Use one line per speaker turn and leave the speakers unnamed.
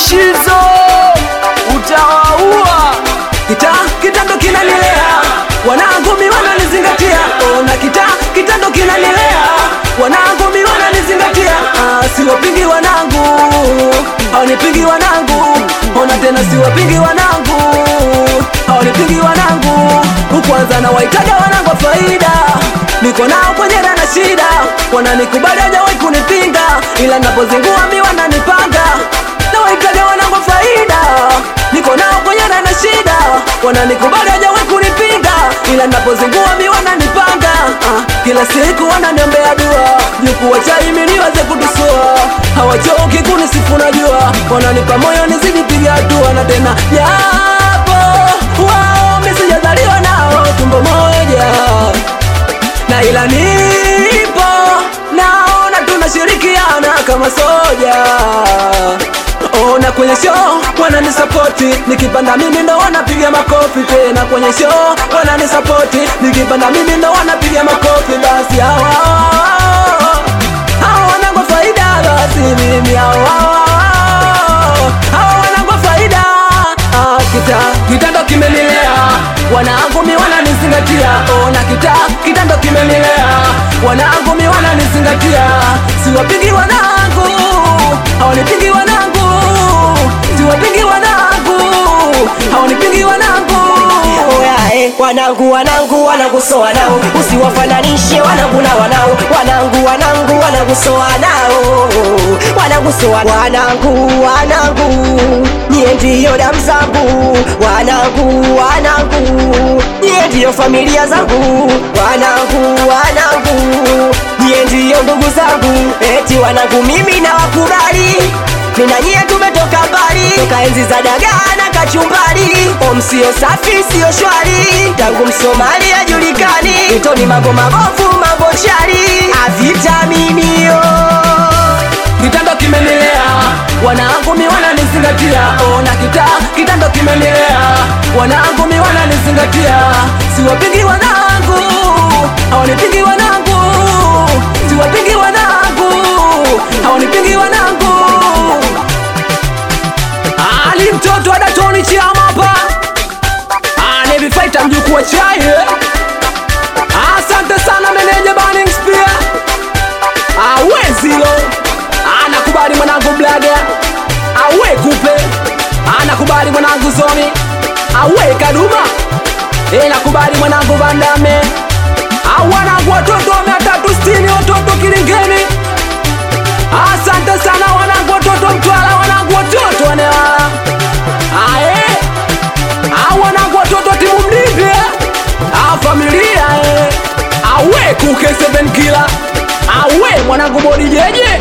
Shizo utawaua. Kitando kinanilea, wanangu mi wananizingatia. Ona kitando kinanilea, wanangu mi wananizingatia. Siwapingi wanangu, hawanipingi wanangu. Ona tena siwapingi wanangu, hawanipingi wanangu. Kwanza na waitaga wanangu wa faida, niko nao kwenye na shida. Wananikubali hajawahi kunipinga, ila napozingua mi wananipanga. Na waitaga wanangu wa faida, niko nao kwenye na shida. Wananikubali hajawahi kunipinga, ila napozingua mi wananipanga. Kila siku wananiombea dua, juku wachai mi niweze kutusua. Hawachoki kunisifu najua, wananipa moyo nizidi piga hatua. Na tena japo wao mi sijazaliwa nao tumbo moja, na ila nipo naona tunashirikiana kama soja. Ona kwenye show wananisapoti, nikipanda mimi ndo wanapiga makofi. Tena kwenye show wananisapoti, nikipanda mimi ndo wanapiga makofi. Basi hawa wanangu faida, basi mimi hawa wanangu faida. Kitando kimenilea, wanangu mi wananizingatia. Ona kitando kimenilea, wanangu mi wananizingatia. Siwapingi wanangu, hawanipingi wanangu. Siwapingi wanangu, hawanipingi wanangu.
Wanangu wanangu nao, usiwafananishe wanangu na wanao. Wanangu soa nao, wanangu nyie ndiyo damu zangu. Wanangu nyie ndiyo familia zangu. Wanangu nyie ndiyo ndugu zangu. Eti wanangu mimi na wakubali, mina nyie tumetoka mbali, toka enzi za dagaa na kachumbari. Sio safi sio shwari, tangu Msomali hajulikani. Itoni mambo mabovu mambo shari, avitaminio.
Kitando kimenilea, wanangu mi wananizingatia. Ona kitando kimenilea, wanangu mi wananizingatia. Siwapingi wanangu, hawanipingi wanangu. Siwapingi wanangu, hawanipingi wanangu. Ali mtoto adatoni chiama hapa, Nevi Fighter mjukuu wa chai. Asante sana meneja Burning Spear. Wezilo anakubali mwanangu Blaga, awe kupe anakubali mwanangu Zoni, awe Kaduma nakubali mwanangu Vandame. Wanangu watoto 360, watoto Kilingeni. Asante sana wanangu watoto Mtwara, wanangu watoto Wanewala. Wanangu watoto timu Mdipi, familia. Awe kuke 7 kila, awe mwanangu Bodi Jeje.